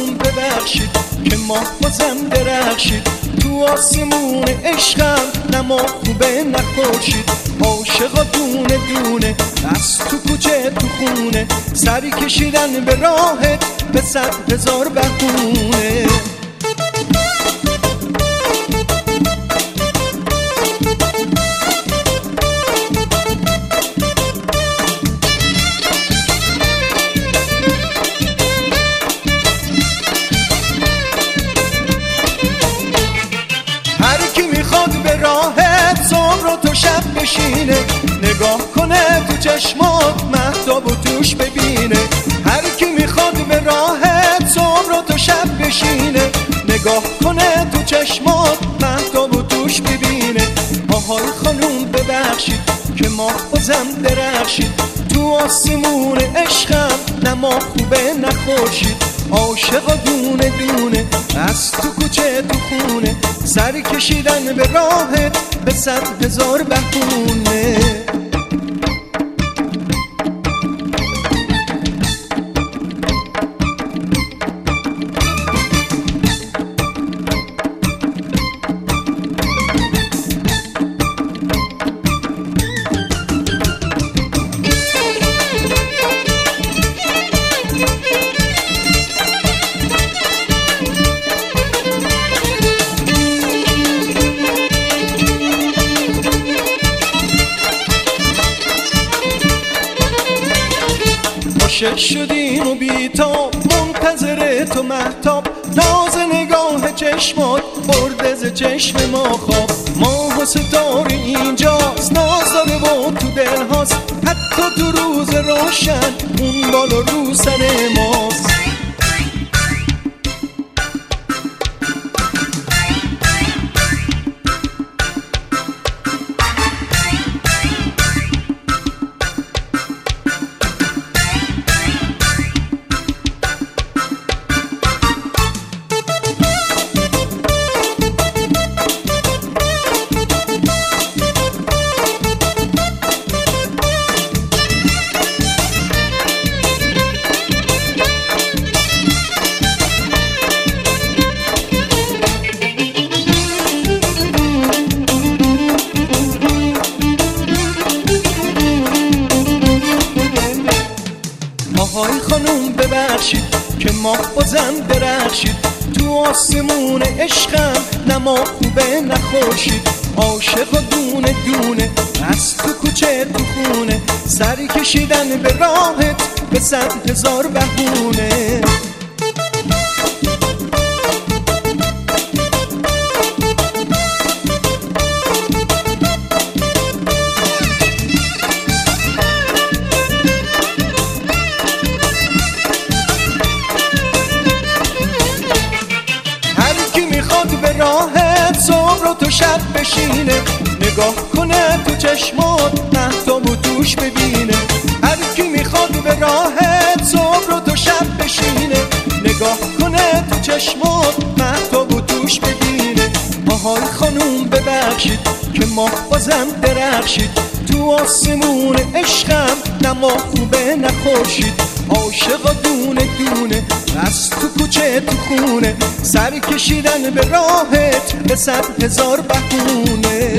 خانوم ببخشید که ماه بازم درخشید تو آسمون عشقم، نه ماه خوبه نه خورشید. عاشقا دونه دونه از تو کوچه تو خونه، سری کشیدن به راهت به 100,000 بهونه. بشینه نگاه کنه تو چشمات مهتاب و توش ببینه. هر کی میخواد به راهت صبح و تو شب بشینه نگاه کنه تو چشمات مهتاب و توش ببینه. آهای خانوم ببخشید که ماه بازم درخشید تو آسمون عشقم، نه ماه خوبه نه خورشید. عاشقا دونه دونه از تو کوچه تو خونه، سری کشیدن به راهت به 100,000 بهونه. عاشق شدیم و بیتاب منتظر تو مهتاب، ناز نگاه چشمات برده ز چشم ما خواب. ماه و ستاره اینجاست ناز داره و تو دل هاست، حتی تو روز روشن اون بالا رو سر ماست. آهای خانوم ببخشید که ماه بازم درخشید تو آسمون عشقم، نه ماه خوبه نه خورشید. عاشقا دونه دونه از تو کوچه تو خونه، سری کشیدن به راهت به 100,000 بهونه. به راهت صبح و تو شب بشینه نگاه کنه تو چشمات مهتاب و توش ببینه. هر کی میخواد به راهت صبح و تو شب بشینه نگاه کنه تو چشمات مهتاب و توش ببینه. آهای خانوم ببخشید که ماه بازم درخشید تو آسمون عشقم، نه ماه خوبه نه خورشید. عاشقا دونه دونه از تو کوچه تو خونه، سر کشیدن به راهت به 100,000 بهونه.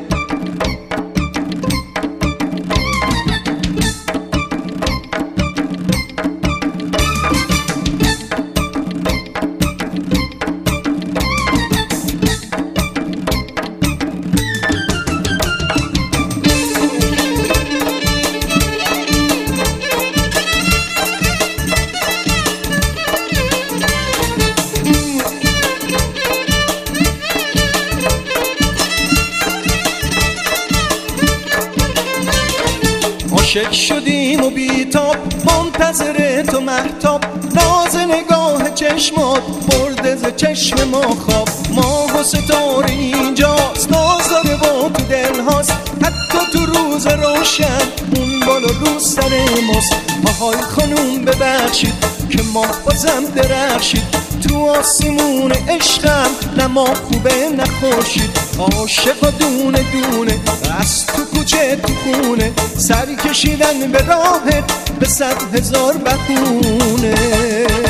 عاشق شدیم و بیتاب منتظر تو مهتاب، ناز نگاه چشمات برده ز چشم ما خواب. ماه و ستاره اینجاست ناز داره و تو دل هاست، حتی تو روز روشن اون بالا رو سر ماست. آهای خانوم ببخشید که ماه بازم درخشید تو آسمون عشقم، نه ماه خوبه نه خورشید. عاشقا دونه دونه از تو کوچه تو خونه، سری کشیدن به راهت به 100,000 بهونه.